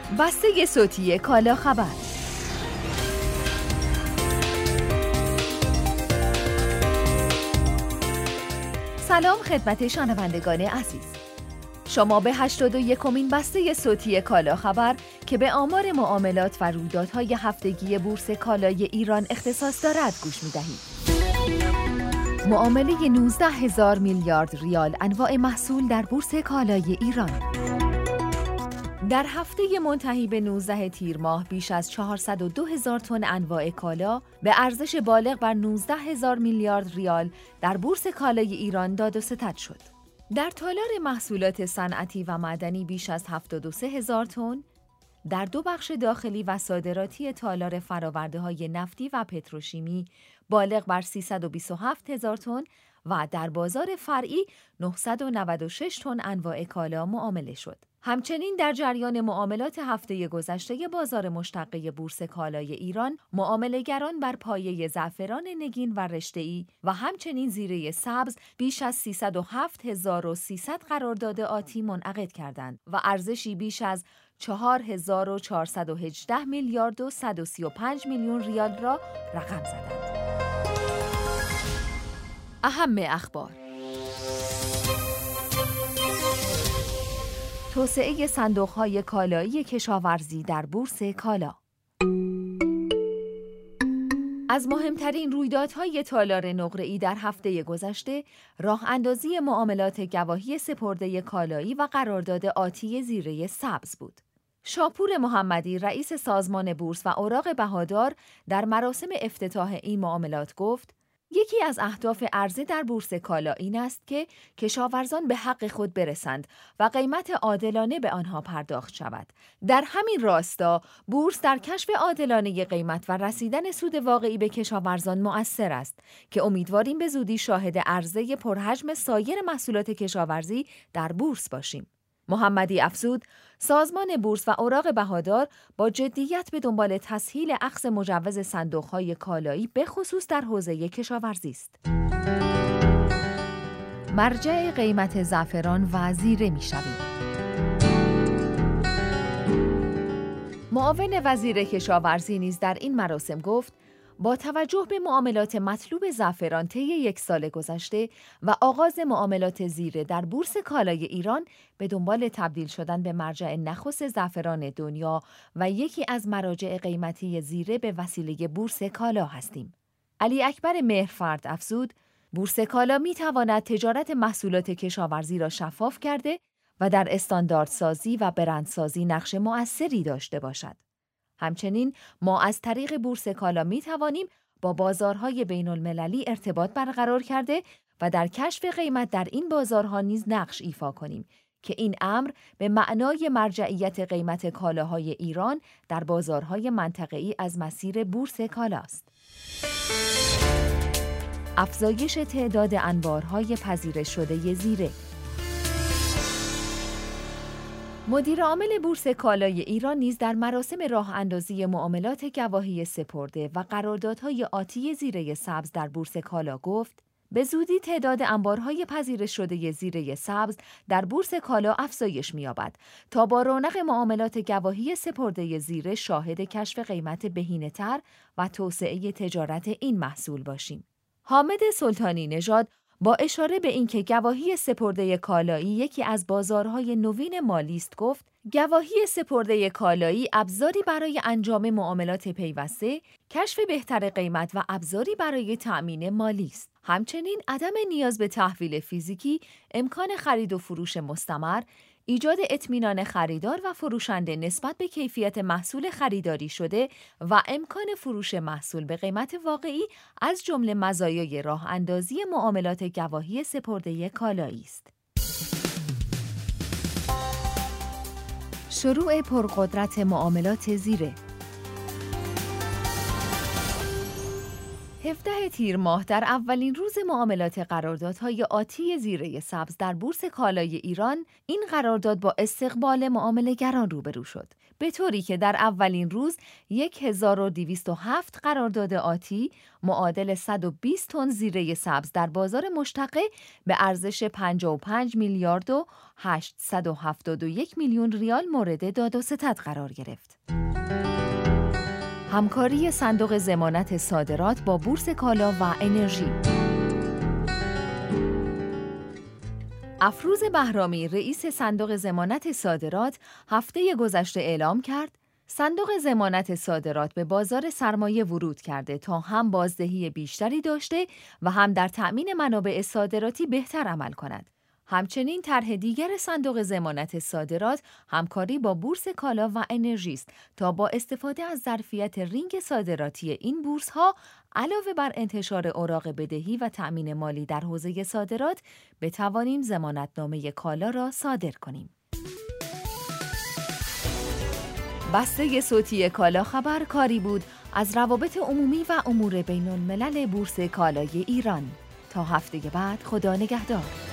بسته صوتی کالا خبر. سلام خدمت شنوندگان عزیز. شما به 81مین بسته صوتی کالا خبر که به آمار معاملات و رویدادهای هفتگی بورس کالای ایران اختصاص دارد گوش می‌دهید. معامله 19,000 میلیارد ریال انواع محصول در بورس کالای ایران. در هفته منتهی به 19 تیر ماه بیش از 402,000 تن انواع کالا به ارزش بالغ بر 19,000 میلیارد ریال در بورس کالای ایران داد و ستد شد. در تالار محصولات صنعتی و معدنی بیش از 73,000 تن، در دو بخش داخلی و صادراتی تالار فرآورده‌های نفتی و پتروشیمی بالغ بر 327,000 تن و در بازار فرعی 996 تن انواع کالا معامله شد. همچنین در جریان معاملات هفته گذشته بازار مشتقه بورس کالای ایران، معامله‌گران بر پایه زعفران نگین و رشته‌ای و همچنین زیره سبز بیش از 307,300 قرارداد آتی منعقد کردند و ارزشی بیش از 4,418 میلیارد و 135 میلیون ریال را رقم زدند. اهم اخبار: توسعه صندوق‌های کالایی کشاورزی در بورس کالا. از مهمترین رویدادهای تالار نقره‌ای در هفته گذشته، راه اندازی معاملات گواهی سپرده کالایی و قرارداد آتی زیره سبز بود. شاپور محمدی رئیس سازمان بورس و اوراق بهادار در مراسم افتتاح این معاملات گفت: یکی از اهداف عرضه در بورس کالا این است که کشاورزان به حق خود برسند و قیمت عادلانه به آنها پرداخت شود. در همین راستا بورس در کشف عادلانه قیمت و رسیدن سود واقعی به کشاورزان مؤثر است که امیدواریم به زودی شاهد عرضه پرحجم سایر محصولات کشاورزی در بورس باشیم. محمدی افزود: سازمان بورس و اوراق بهادار با جدیت به دنبال تسهیل اخذ مجوز صندوق‌های کالایی به خصوص در حوزه کشاورزی است. مرجع قیمت زعفران و زیره می‌شویم. معاون وزیر کشاورزی نیز در این مراسم گفت: با توجه به معاملات مطلوب زعفران طی یک سال گذشته و آغاز معاملات زیره در بورس کالای ایران، به دنبال تبدیل شدن به مرجع نخست زعفران دنیا و یکی از مراجع قیمتی زیره به وسیله بورس کالا هستیم. علی اکبر مهرفرد افزود: بورس کالا می تواند تجارت محصولات کشاورزی را شفاف کرده و در استانداردسازی و برندسازی نقش مؤثری داشته باشد. همچنین ما از طریق بورس کالا می توانیم با بازارهای بین المللی ارتباط برقرار کرده و در کشف قیمت در این بازارها نیز نقش ایفا کنیم که این امر به معنای مرجعیت قیمت کالاهای ایران در بازارهای منطقه‌ای از مسیر بورس کالاست. افزایش تعداد انبارهای پذیرش شده زیره. مدیر عامل بورس کالای ایران نیز در مراسم راه اندازی معاملات گواهی سپرده و قراردادهای آتی زیره سبز در بورس کالا گفت: به زودی تعداد انبارهای پذیرش شده زیره سبز در بورس کالا افزایش می‌یابد تا با رونق معاملات گواهی سپرده زیره شاهد کشف قیمت بهینه‌تر و توسعه تجارت این محصول باشیم. حامد سلطانی نژاد با اشاره به اینکه گواهی سپرده کالایی یکی از بازارهای نوین مالی است گفت: گواهی سپرده کالایی ابزاری برای انجام معاملات پیوسته، کشف بهتر قیمت و ابزاری برای تأمین مالی است. همچنین عدم نیاز به تحویل فیزیکی، امکان خرید و فروش مستمر، ایجاد اطمینان خریدار و فروشنده نسبت به کیفیت محصول خریداری شده و امکان فروش محصول به قیمت واقعی از جمله مزایای راه اندازی معاملات گواهی سپرده کالایی است. شروع پرقدرت معاملات زیره. 17 17 تیر ماه در اولین روز معاملات قراردادهای آتی زیره سبز در بورس کالای ایران، این قرارداد با استقبال معامله‌گران روبرو شد. به طوری که در اولین روز 1207 قرارداد آتی معادل 120 تن زیره سبز در بازار مشتقه به ارزش 55 میلیارد و 871 میلیون ریال مورد داد و ستد قرار گرفت. همکاری صندوق ضمانت صادرات با بورس کالا و انرژی. افروز بهرامی رئیس صندوق ضمانت صادرات هفته گذشته اعلام کرد صندوق ضمانت صادرات به بازار سرمایه ورود کرده تا هم بازدهی بیشتری داشته و هم در تأمین منابع صادراتی بهتر عمل کند. همچنین طرح دیگر صندوق ضمانت صادرات همکاری با بورس کالا و انرژی است تا با استفاده از ظرفیت رینگ صادراتی این بورس‌ها علاوه بر انتشار اوراق بدهی و تأمین مالی در حوزه صادرات بتوانیم ضمانتنامه کالا را صادر کنیم. بسته صوتی کالا خبر کاری بود از روابط عمومی و امور بین الملل بورس کالای ایران. تا هفته بعد خدا نگهدار.